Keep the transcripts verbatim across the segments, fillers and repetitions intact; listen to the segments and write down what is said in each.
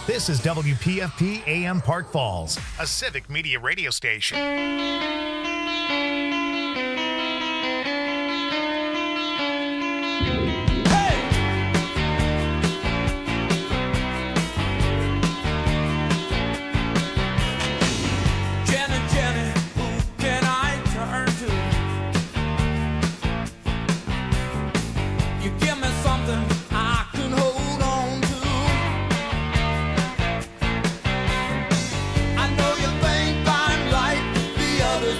This is W P F P A M Park Falls, a civic media radio station. Others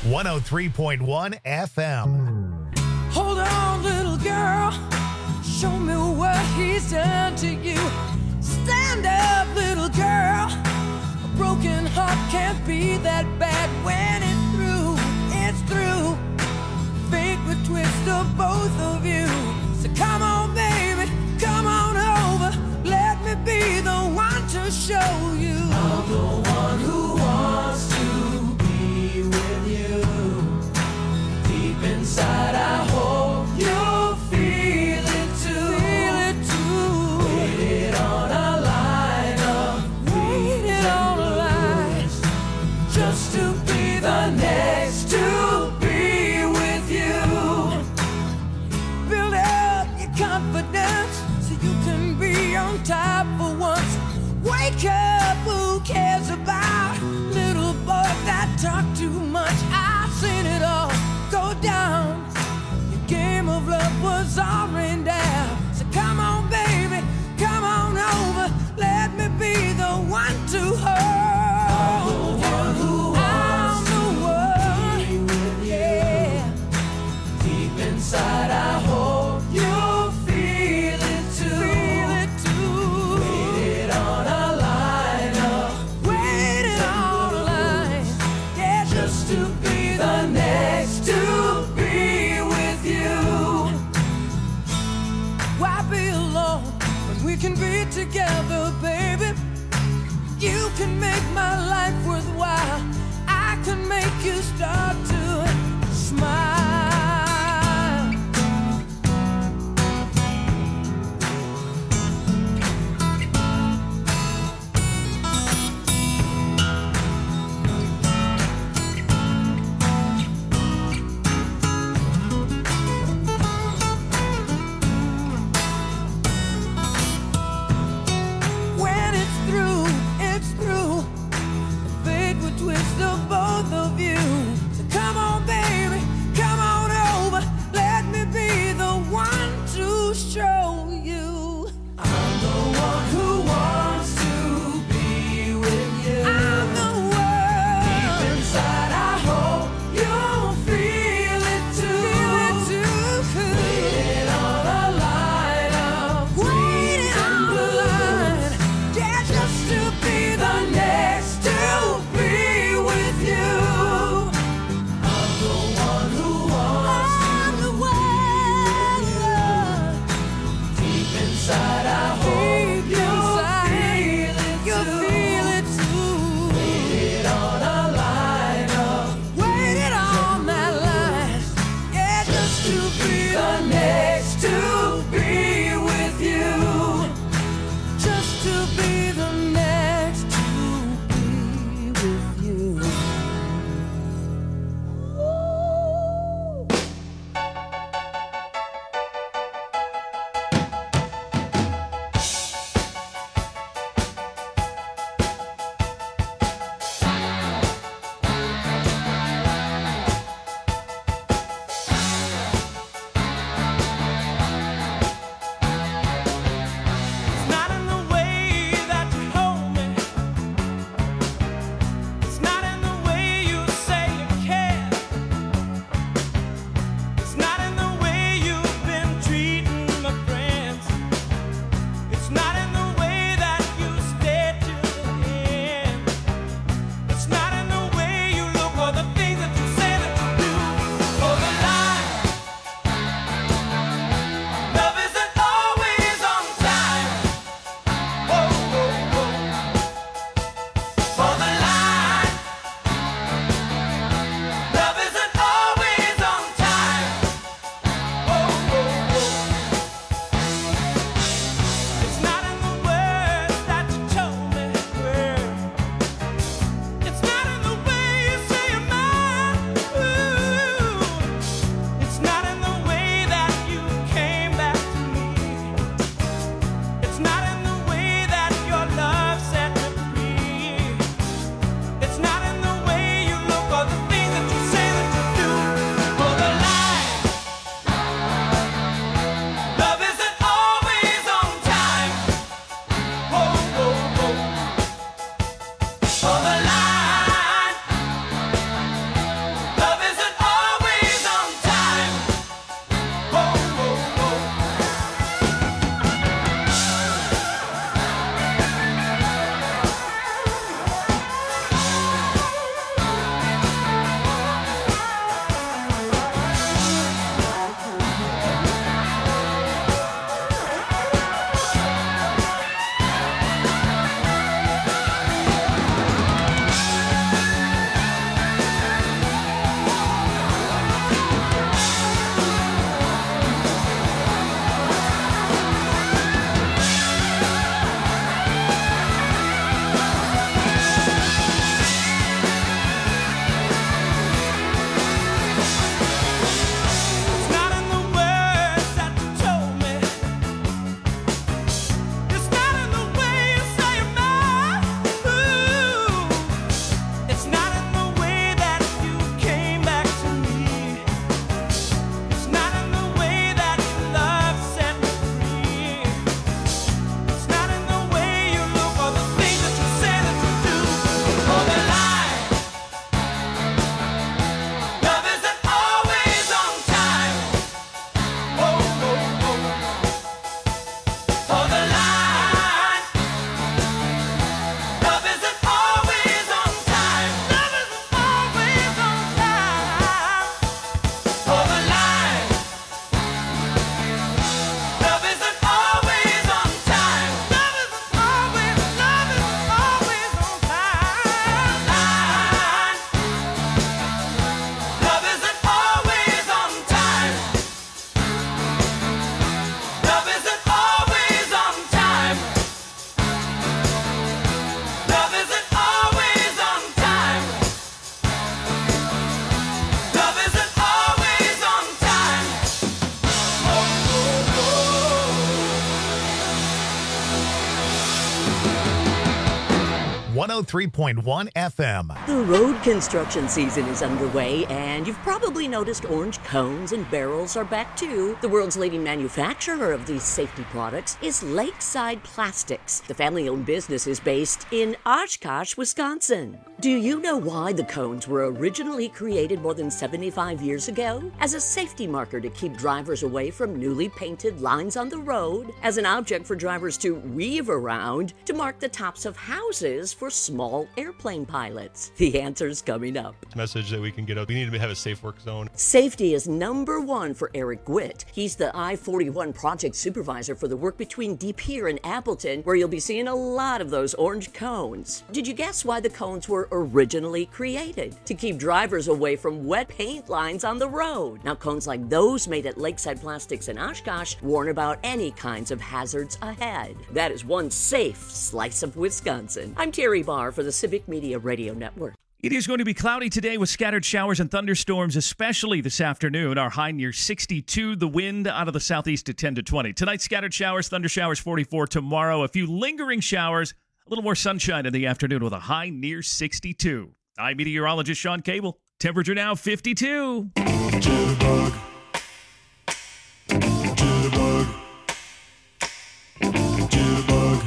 one oh three point one F M. Hold on, little girl. Show me what he's done to you. Stand up, little girl. A broken heart can't be that bad when it's through. It's through. Fate would twist of both of you. So come on, baby, come on over. Let me be the one to show you. I'm the one who wants to be with you. Deep inside, I hope you'll feel it too. Feel it too. Waited on a line of waited on a line just to be the next to be with you. Build up your confidence so you can be on top for once. Wake up, who cares about little boys that talk too much? I've seen it all go down. Your game of love was all rained down. So come on, baby, come on over. Let me be the one to hold you. I'm the one who wants to be with you. Yeah. Deep inside, I hope you'll feel it too. Feel it too. Waited on a line up. Waited on a line. Yeah, just to be the next to be with you. Why be alone when we can be together, baby? You can make my life worthwhile. I can make you start to smile. When it's through, it's through. The fate would twist of both of you. So come on, baby, come on over. Let me be the one to show you. I'm the one who wants to be with you. I'm the one. Deep inside, I hope you'll feel it too. Feel it too. Waiting on a line of waiting on a line. Yeah, just to be the next to be with you. I'm the one who wants I'm the one. Deep inside, I hope you'll feel it too. You'll feel it too. Waited on a line of waited on that line. Yeah, just to be the next to be with you. Just to be the next to be with you. Ooh. oh three point one F M. The road construction season is underway, and you've probably noticed orange cones and barrels are back too. The world's leading manufacturer of these safety products is Lakeside Plastics. The family-owned business is based in Oshkosh, Wisconsin. Do you know why the cones were originally created more than seventy-five years ago? As a safety marker to keep drivers away from newly painted lines on the road, as an object for drivers to weave around, to mark the tops of houses for small airplane pilots. The answer's coming up. Message that we can get out. We need to have a safe work zone. Safety is number one for Eric Gwitt. He's the I forty-one project supervisor for the work between De Pere and Appleton, where you'll be seeing a lot of those orange cones. Did you guess why the cones were originally created? To keep drivers away from wet paint lines on the road. Now, cones like those made at Lakeside Plastics in Oshkosh warn about any kinds of hazards ahead. That is one safe slice of Wisconsin. I'm Terry Barr for the Civic Media Radio Network. It is going to be cloudy today with scattered showers and thunderstorms, especially this afternoon. Our high near sixty-two. The wind out of the southeast at ten to twenty. Tonight, scattered showers, thunder showers forty-four. Tomorrow, a few lingering showers, a little more sunshine in the afternoon with a high near sixty-two. I'm meteorologist Sean Cable. Temperature now fifty-two. Jitterbug. Jitterbug. Jitterbug.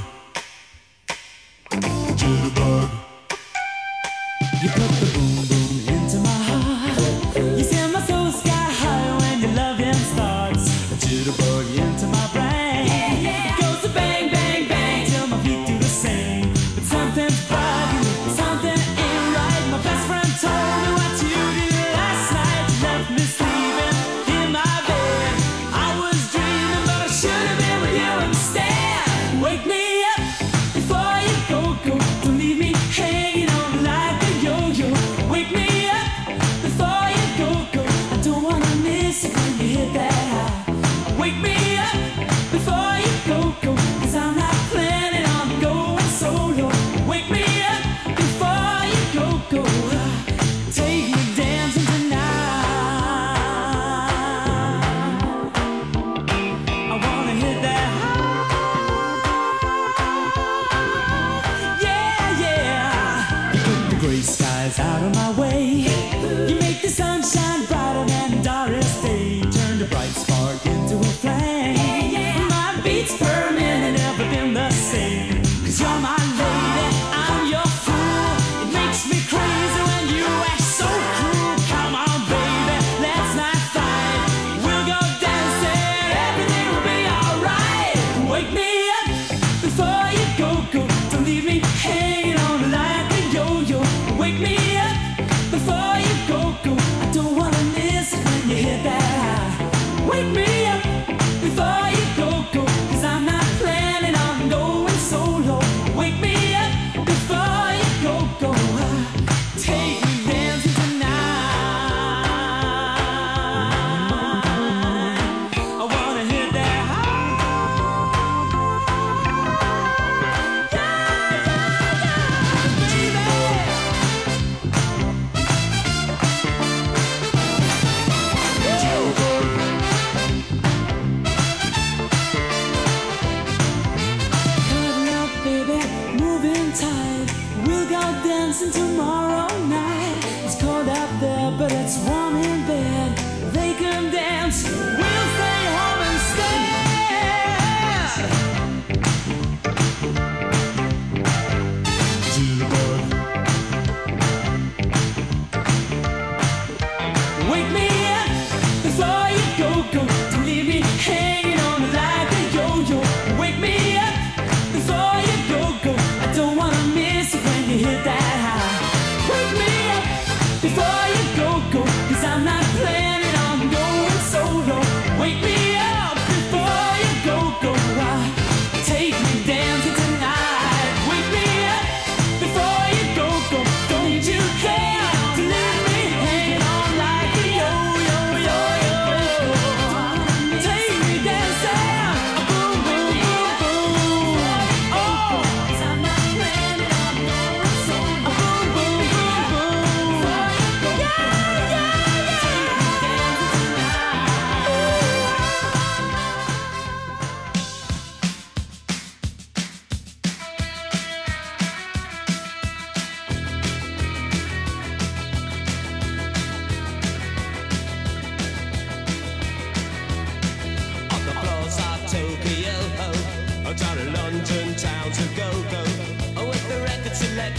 Jitterbug. You put the boom boom into my heart. You send my soul sky high when your loving starts. A jitterbug into my brain. Yeah, yeah. It goes to bang, bang, bang till my feet do the same. But something's bugging, something ain't right. My best friend told me what you did last night. You left me sleeping in my bed. I was dreaming, but I should have been with you instead. Wake me up before you go, go. Don't leave me hanging on like a yo-yo. Wake me up before you go, go. I don't wanna miss it when you hit that high. Wake me up before you go, go. Cause I'm not planning on going solo. Wake me up before you go, go. Take me dancing tonight. I wanna hit that high. Yeah, yeah. You put the gray skies out of my way. You make the sunshine brighter than Doris Day. Turn the bright spark into a flame. My beats per minute never been the same. Cause you're my lady, I'm your fool. It makes me crazy when you act so cruel. Come on, baby, let's not fight. We'll go dancing, everything will be alright. Wake me up before you go, go. Don't leave me hanging on like a yo-yo. Wake me up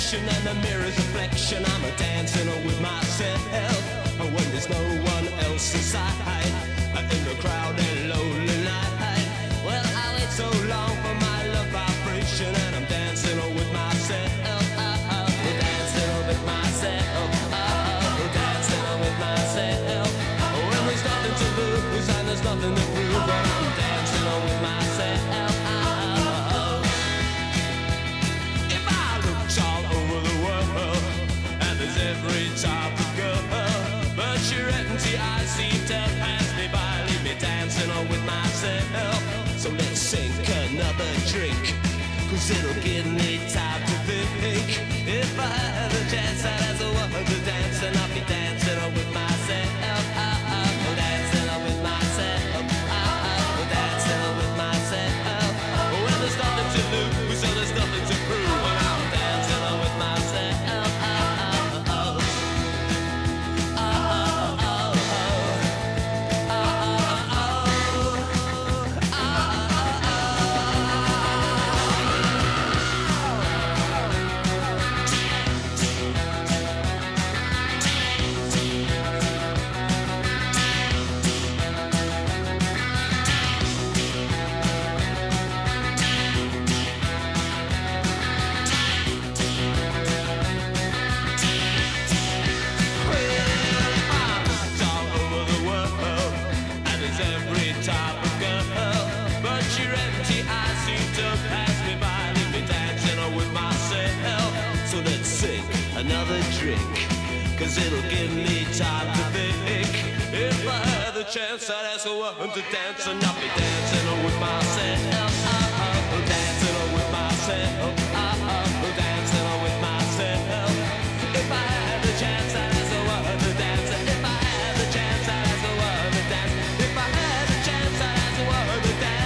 direction and the mirror's reflection. I'm a dancing with myself when there's no one else inside. In the crowded, lonely night. Well, I wait so long for my love vibration, and I'm dancing with myself. Dancing with myself. Dancing with myself. When there's nothing to lose and there's nothing to prove, but I'm dancing with myself. If I looked all over the world, and there's every type of girl, but your empty eyes seem to pass me by, leave me dancing with myself. So let's sink another drink, cause it'll give me time to think. If I had a chance, I'd ask a woman to dance, and I'll be dancing with myself. Dancing with myself. Dancing with myself. Well, there's nothing to lose, so there's nothing to prove, and I'm dancing with myself. Another drink, cause it'll give me time to think. If I had the chance, I'd ask a woman to dance, and I'll be dancing with myself. Dancing with myself. Dancing with myself. If I had the chance, I'd ask a woman to dance. If I had the chance, I'd ask a woman to dance. If I had the chance, I'd ask a woman to dance.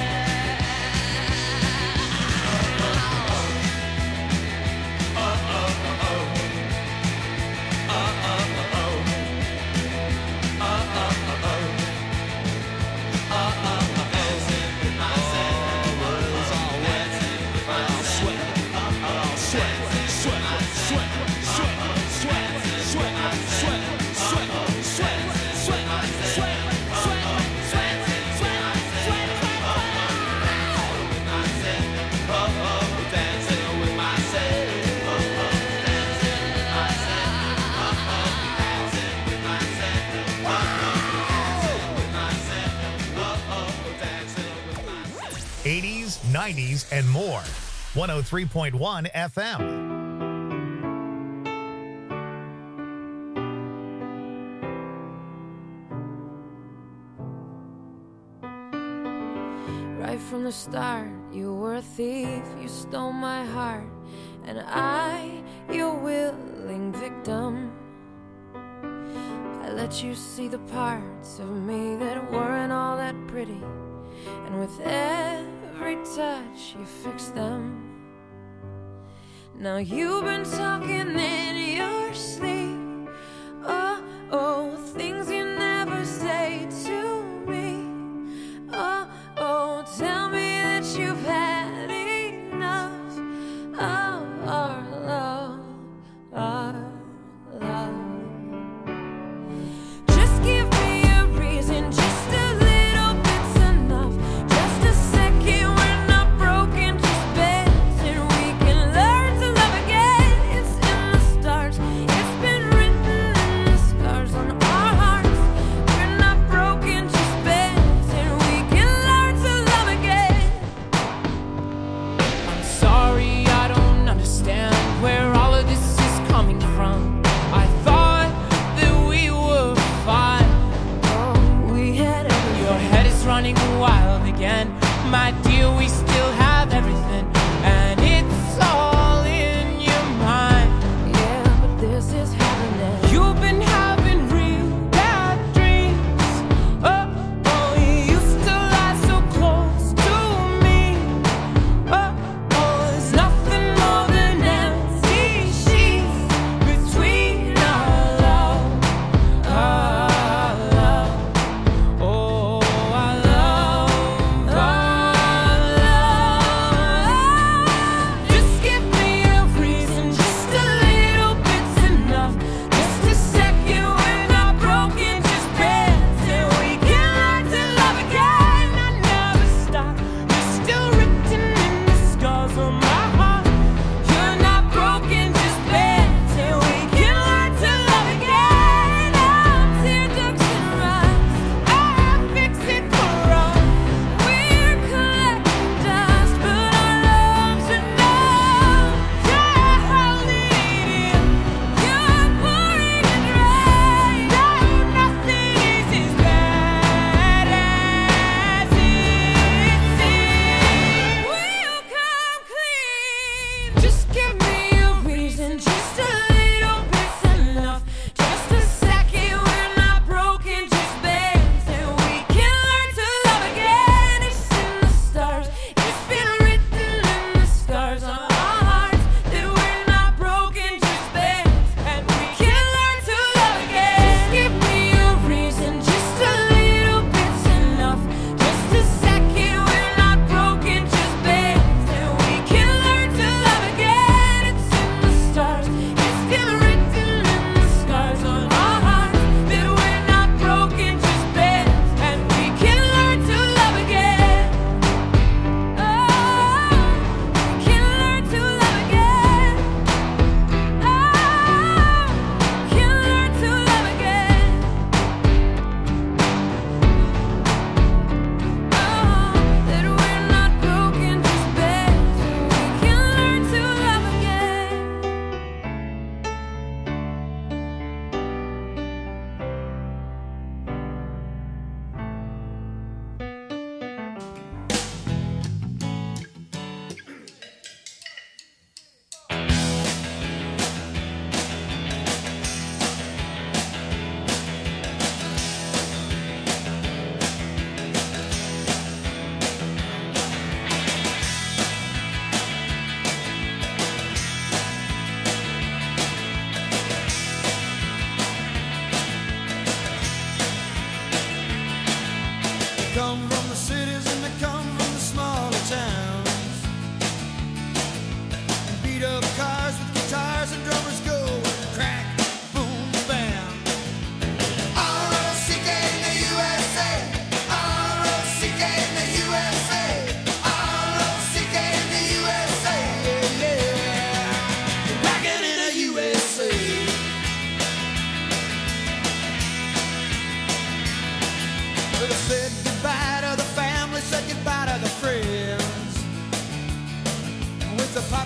eighties, nineties, and more. one oh three point one F M. Right from the start, you were a thief, you stole my heart, and I, your willing victim. I let you see the parts of me that weren't all that pretty, and with every touch you fixed them. Now you've been talking in your sleep, oh, oh, things you never say to me, oh, oh, tell me that you've had enough of our love, our love. Just give me a reason, just a little bit's enough. Just a second, we're not broken, just bent, and we can learn to love again. It's in the stars, it's been written in the scars on our hearts. We're not broken, just bent, and we can learn to love again. I'm sorry, I don't understand where all of this is coming from. I thought that we were fine. Oh, we had everything. Your head is running wild again. My dear, we still have everything, and it's all in your mind. Yeah, but this is happening. You've been having real bad dreams. Oh, oh, you used to lie so close to me. Oh, oh, there's nothing more than empty sheets between our love, our love. Oh, our love, our love.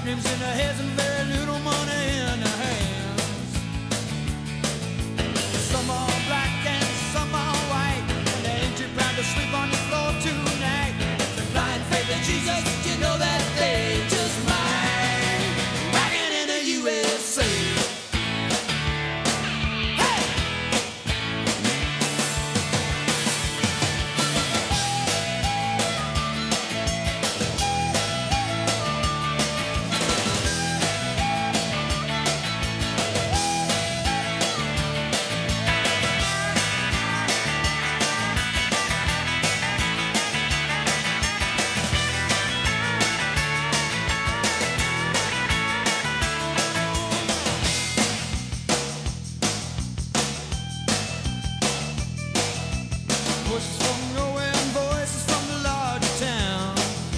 names in their heads and very little money in their hands. Some are black and some are white, and they ain't too proud to sleep on the floor tonight. The blind faith in Jesus, you know that they just might. Rockin' in the U S A. Voices from nowhere and voices from the larger town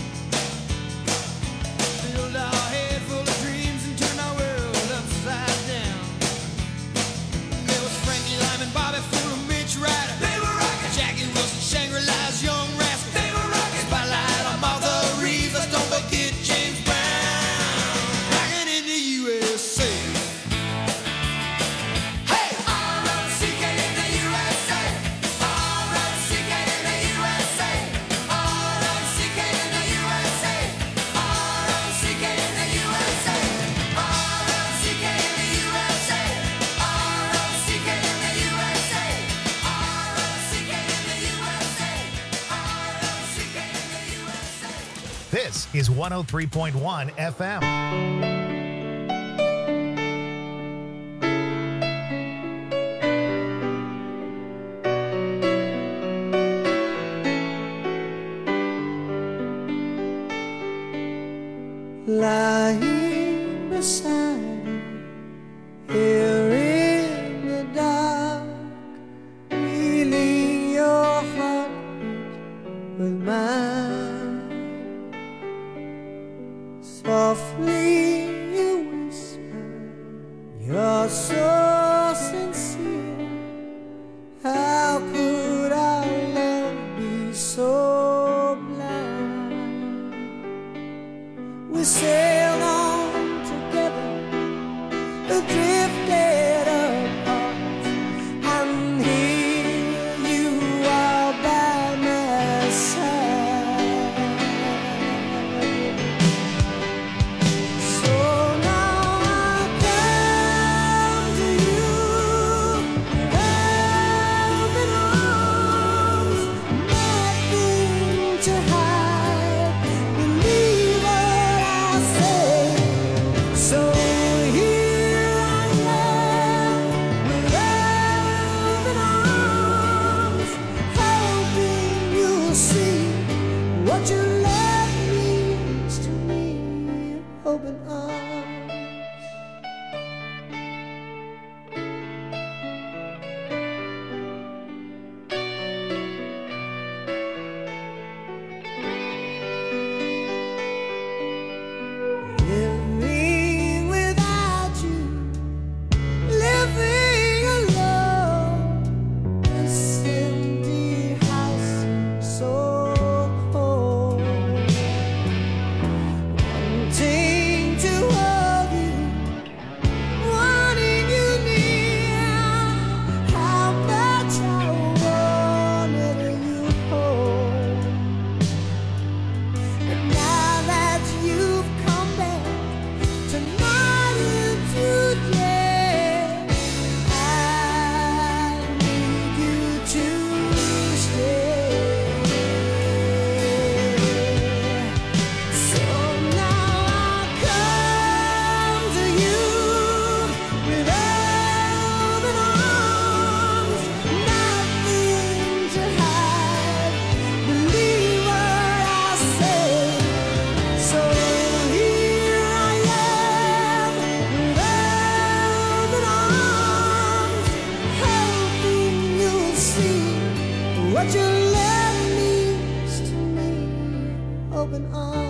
filled our head full of dreams and turned our world upside down. There was Frankie Lyman, Bobby Fuller, Mitch Ryder. They were rockin'. Jackie Wilson, Shangri-La's Young Rascal. They were rockin'. Spotlight on Martha Reeves. Let's don't forget James Brown. Rockin' in the U S A. Hey, R O C K in the U S A. R O C K in the U S A. R O C K in the U S A. R O C K in the U S A. R O C K in the U S A. R O C K in the U S A. R O C K in the U S A. R O C K in the U S A. This is one oh three point one F M. Lying beside you, here in the dark, feeling your heartbeat with mine. Softly you whisper, you're so sincere. How could our love be so blind? We sailed on together, drifted apart, and here you are by my side. So now I come to you, open arms, nothing to hide. Believe what I say. So here I am, with open arms, hoping you'll see what your love means to me. Open arms. Living without you, living alone, this empty house seems so cold. Wanting to hold you, wanting you near, how much I wanted you hold. And now that you've come back tonight and today, I need you to stay. So now I come to you with open arms, nothing to hide. Believe what I say. So here I am, with open arms, hoping you'll see what your love means to me. Open arms.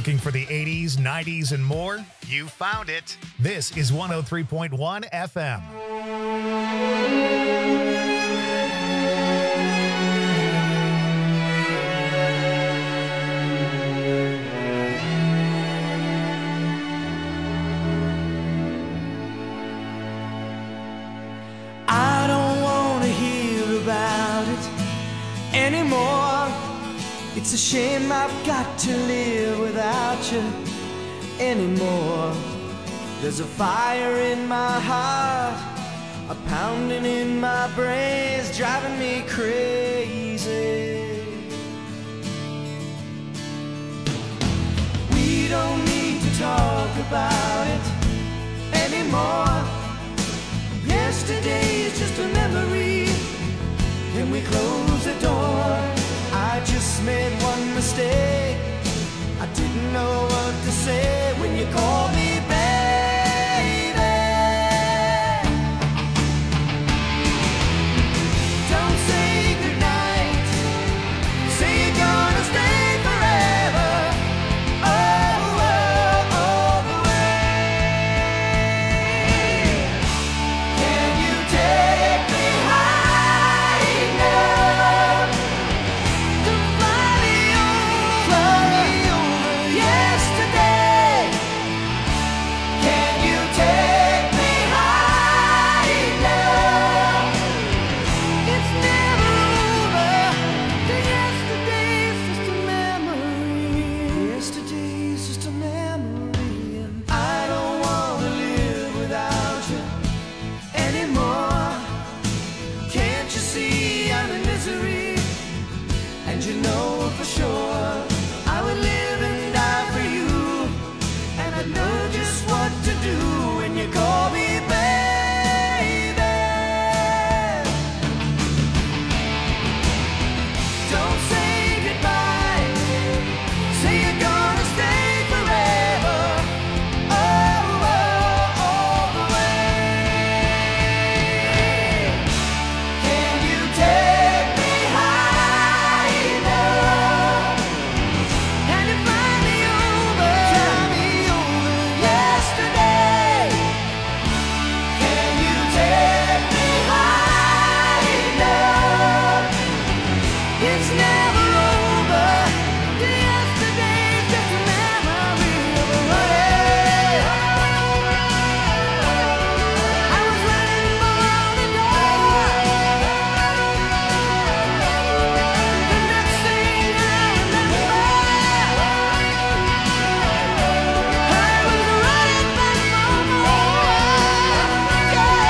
Looking for the eighties, nineties, and more? You found it. This is one oh three point one F M. I don't want to hear about it anymore. It's a shame I've got to live without you anymore. There's a fire in my heart, a pounding in my brains, driving me crazy. We don't need to talk about it anymore. Yesterday is just a memory. Can we close the door? I just made one mistake. I didn't know what to say when you called me baby. Don't say goodnight. Say you're gonna stay forever. Oh, oh, all the way. Can you take me high enough to fly me over yesterday? Can you take me high enough? It's never over. The yesterday's just a memory. Yesterday's just a memory, and I don't wanna live without you anymore. Can't you see I'm in misery? And you know for sure I would live and die for you. And I know just what to do when you call me baby. Don't say goodbye. Say you're gonna stay forever. Oh, oh, all the way. Can you take me high enough? Can you fly me over? Fly me over yesterday. Can you take me high enough? It's never over. The yesterday's just a memory of a running. I was running for the door. The next thing I remember, I was running back for more. Yeah,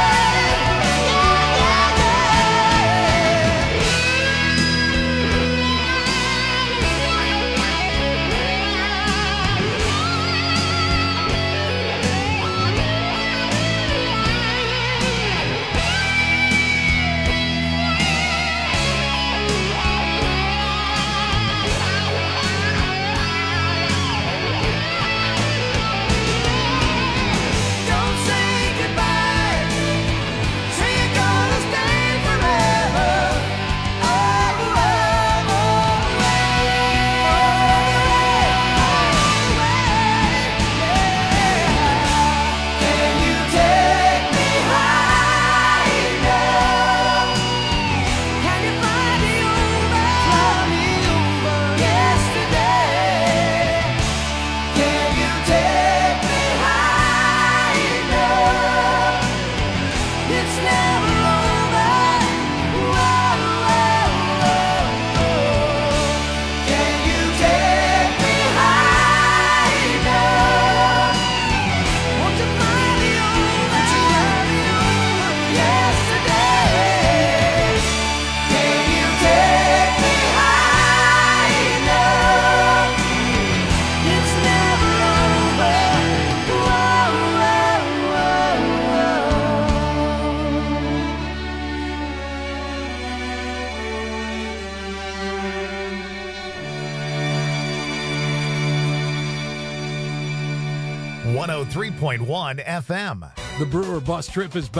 Don't say goodbye. Say you're gonna stay forever. Oh, oh, all the way, all the way. Can you take me high enough? Can you fly me over? Fly me over yesterday. Can you take me high enough? It's never over. Whoa, whoa, whoa. Can you take me high enough? Won't you fly me over? Yesterday. Can you take me high enough? It's never over. Whoa, whoa, whoa, one oh three point one F M. The Brewer bus trip is back.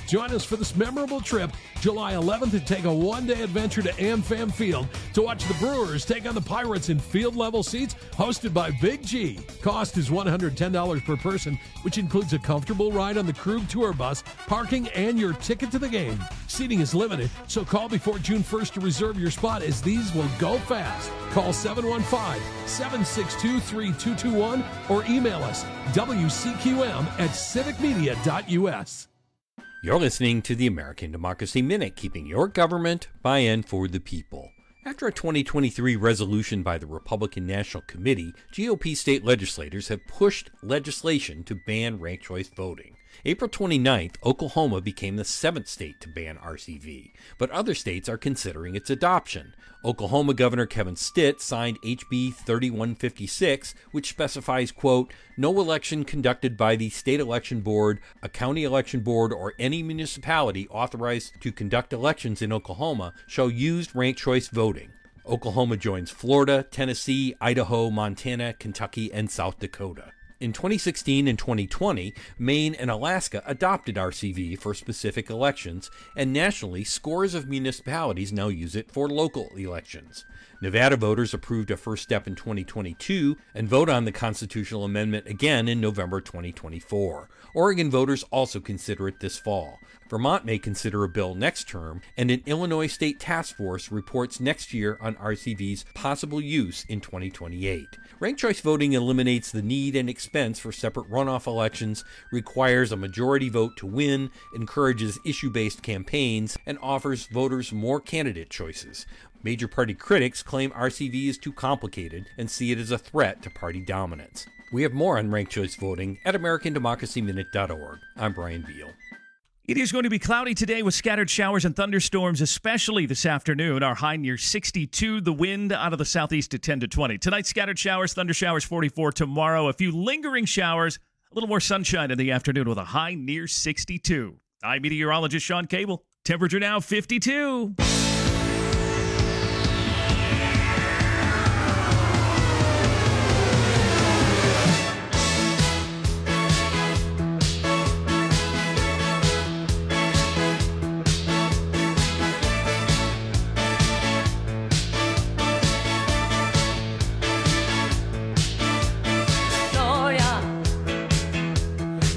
Join us for this memorable trip July eleventh and take a one-day adventure to AmFam Field to watch the Brewers take on the Pirates in field-level seats hosted by Big G. Cost is one hundred ten dollars per person, which includes a comfortable ride on the Krug Tour bus, parking, and your ticket to the game. Seating is limited, so call before June first to reserve your spot as these will go fast. Call seven one five, seven six two, three two two one or email us W C Q M at civic media dot U S. You're listening to the American Democracy Minute, keeping your government by and for the people. After a twenty twenty-three resolution by the Republican National Committee, G O P state legislators have pushed legislation to ban ranked choice voting. April twenty-ninth, Oklahoma became the seventh state to ban R C V, but other states are considering its adoption. Oklahoma Governor Kevin Stitt signed H B thirty-one fifty-six, which specifies, quote, no election conducted by the state election board, a county election board, or any municipality authorized to conduct elections in Oklahoma shall use ranked choice voting. Oklahoma joins Florida, Tennessee, Idaho, Montana, Kentucky, and South Dakota. In twenty sixteen and twenty twenty, Maine and Alaska adopted R C V for specific elections, and nationally, scores of municipalities now use it for local elections. Nevada voters approved a first step in twenty twenty-two and vote on the constitutional amendment again in November twenty twenty-four. Oregon voters also consider it this fall. Vermont may consider a bill next term, and an Illinois state task force reports next year on R C V's possible use in twenty twenty-eight. Ranked choice voting eliminates the need and expense for separate runoff elections, requires a majority vote to win, encourages issue-based campaigns, and offers voters more candidate choices. Major party critics claim R C V is too complicated and see it as a threat to party dominance. We have more on ranked choice voting at american democracy minute dot org. I'm Brian Beal. It is going to be cloudy today with scattered showers and thunderstorms, especially this afternoon. Our high near sixty-two, the wind out of the southeast at ten to twenty. Tonight, scattered showers, thunder showers forty-four. Tomorrow, a few lingering showers, a little more sunshine in the afternoon with a high near sixty-two. I'm meteorologist Sean Cable. Temperature now fifty-two.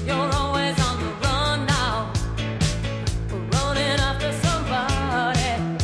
Running after somebody.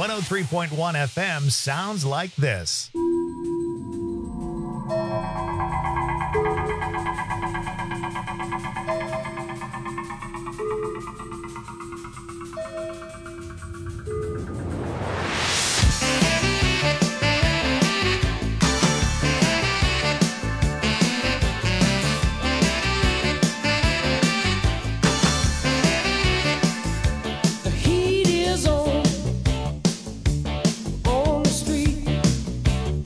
one oh three point one F M sounds like this. The heat is on on the street.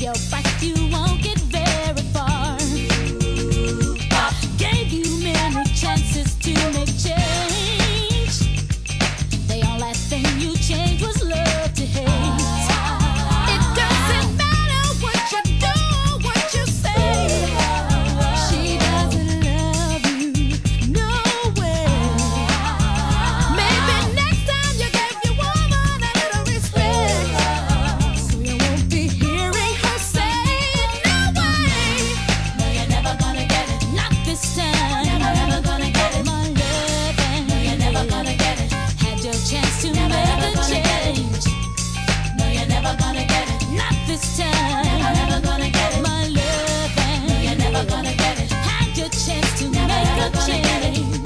you're right, you won't get very far. Pop gave you many chances to make change. The only thing you changed was love to hate. It doesn't matter what you do or what you say. She doesn't love you, no way. Maybe next time you give your woman a little respect, so you won't be hearing her say, no way. No, you're never gonna get it. Not this time. Never, never gonna get it. My loving. No, you're never gonna get it. Had your chance to Never, make never a gonna get it. change. No, you're never gonna get it. Not this time. Never, never gonna get it. My loving. No, you're never gonna get it. Had your chance to Never, make never a gonna get it. change.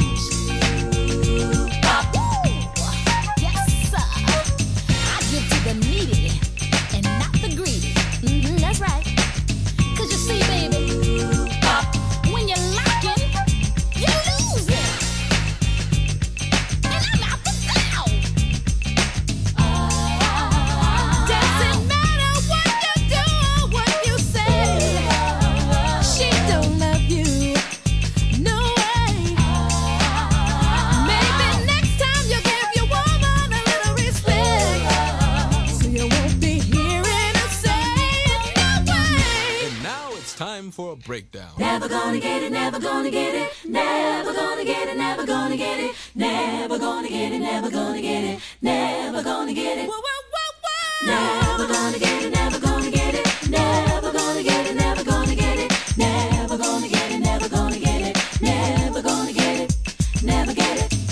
Pop. Yes, sir. I give to the needy and not the greedy. Mm-hmm, that's right. Cause you see, baby, Pop. when you're lacking, you lose it. And I'm out the down. Doesn't matter what you do or what you say. She don't love you, no way. Maybe next time you give your woman a little respect, so you won't be hearing her say, no way. And now it's time for a breakdown. Never gonna get it, never gonna get it, never gonna get it, never gonna get it, never gonna get it, never gonna get it, never gonna get it, Whoa, whoa, whoa, whoa. never gonna get it,